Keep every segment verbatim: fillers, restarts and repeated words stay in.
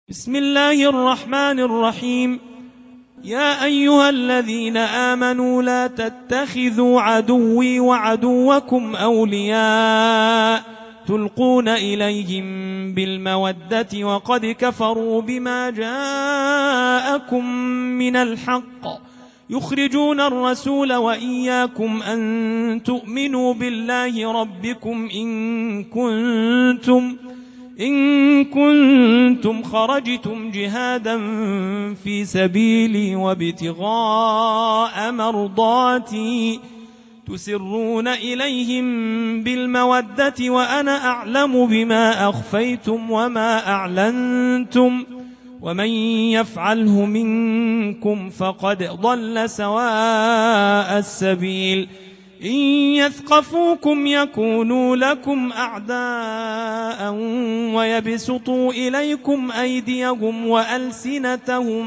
بسم الله الرحمن الرحيم. يا أيها الذين آمنوا لا تتخذوا عدوي وعدوكم أولياء تلقون إليهم بالمودة وقد كفروا بما جاءكم من الحق يخرجون الرسول وإياكم أن تؤمنوا بالله ربكم إن كنتم إن كنتم خرجتم جهادا في سبيلي وابتغاء مرضاتي تسرون إليهم بالمودة وأنا أعلم بما أخفيتم وما أعلنتم ومن يفعله منكم فقد ضل سواء السبيل. إن يثقفوكم يكونوا لكم أعداء ويبسطوا إليكم أيديهم وألسنتهم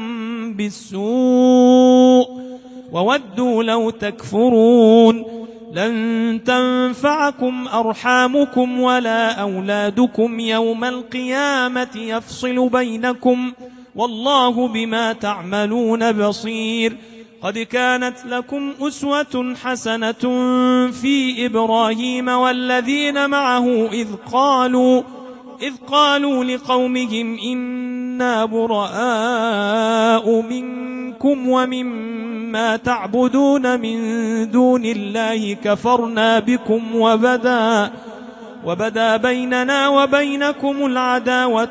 بالسوء وودوا لو تكفرون. لن تنفعكم أرحامكم ولا أولادكم يوم القيامة يفصل بينكم والله بما تعملون بصير. قد كانت لكم أسوة حسنة في إبراهيم والذين معه إذ قالوا إذ قالوا لقومهم إنا براء منكم ومما تعبدون من دون الله كفرنا بكم وبدا وبدا بيننا وبينكم العداوة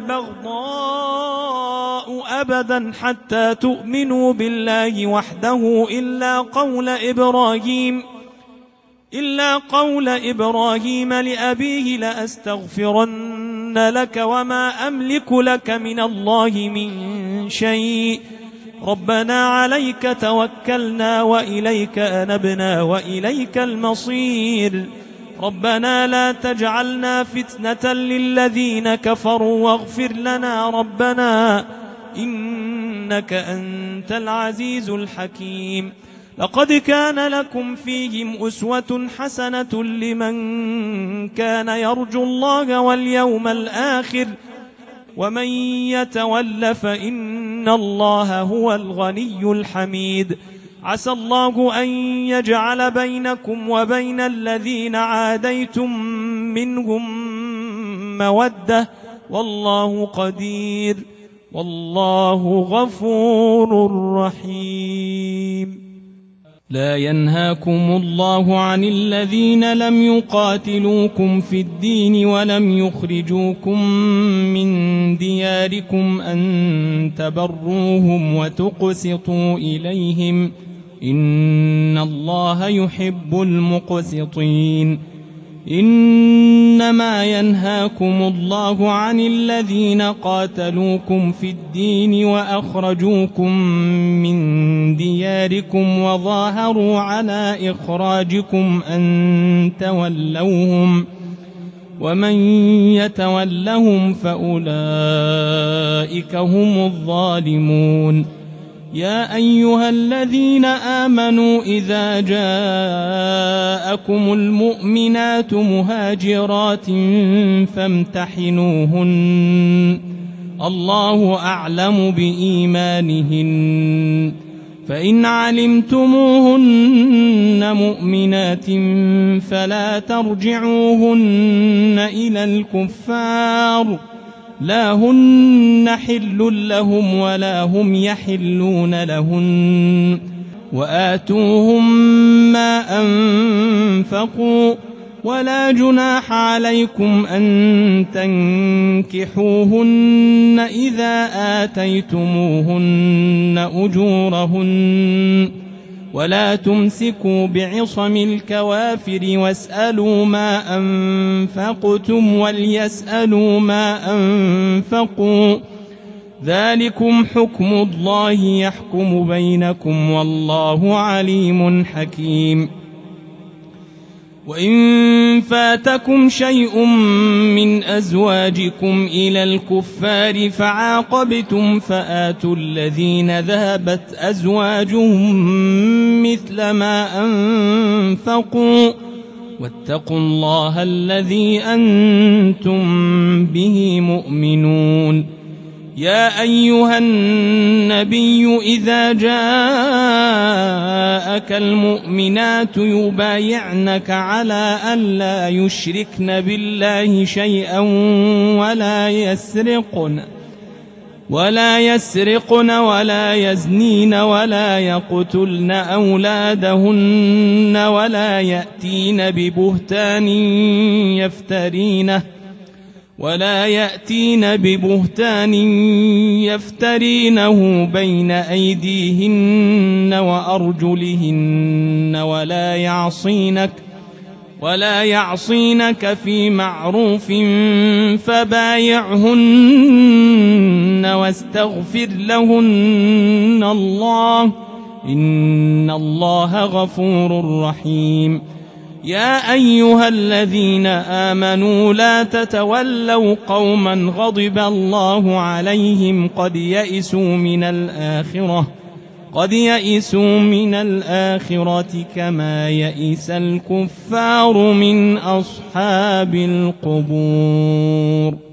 والبغضاء أبدا حتى تؤمنوا بالله وحده إلا قول إبراهيم إلا قول إبراهيم لأبيه لأستغفرن لك وما أملك لك من الله من شيء ربنا عليك توكلنا وإليك أنبنا وإليك المصير. ربنا لا تجعلنا فتنة للذين كفروا واغفر لنا ربنا إنك أنت العزيز الحكيم. لقد كان لكم فيهم أسوة حسنة لمن كان يرجو الله واليوم الآخر ومن يتول فإن الله هو الغني الحميد. عسى الله أن يجعل بينكم وبين الذين عاديتم منهم مودة والله قدير والله غفور رحيم. لا ينهاكم الله عن الذين لم يقاتلوكم في الدين ولم يخرجوكم من دياركم أن تبروهم وتقسطوا إليهم إن الله يحب المقسطين. إنما ينهاكم الله عن الذين قاتلوكم في الدين وأخرجوكم من دياركم وظاهروا على إخراجكم أن تولوهم ومن يتولهم فأولئك هم الظالمون. يا أيها الذين آمنوا إذا جاءكم المؤمنات مهاجرات فامتحنوهن الله أعلم بإيمانهن فإن علمتموهن مؤمنات فلا ترجعوهن إلى الكفار لا هن حل لهم ولا هم يحلون لهن وآتوهم ما أنفقوا ولا جناح عليكم أن تنكحوهن إذا آتيتموهن أجورهن ولا تمسكوا بعصم الكوافر واسألوا ما أنفقتم وليسألوا ما أنفقوا ذلكم حكم الله يحكم بينكم والله عليم حكيم. وإن فاتكم شيء من أزواجكم إلى الكفار فعاقبتم فآتوا الذين ذهبت أزواجهم مثل ما أنفقوا واتقوا الله الذي أنتم به مؤمنون. يا أيها النبي إذا جاءك المؤمنات يبايعنك على أن لا يشركن بالله شيئا ولا يسرقن ولا يسرقن ولا يزنين ولا يقتلن أولادهن ولا يأتين ببهتان يفترينه ولا يأتين ببهتان يفترينه بين أيديهن وأرجلهن ولا يعصينك ولا يعصينك في معروف فبايعهن واستغفر لهن الله إن الله غفور رحيم. يا أيها الذين آمنوا لا تتولوا قوما غضب الله عليهم قد يئسوا من الآخرة قد يئسوا من الآخرة كما يئس الكفار من أصحاب القبور.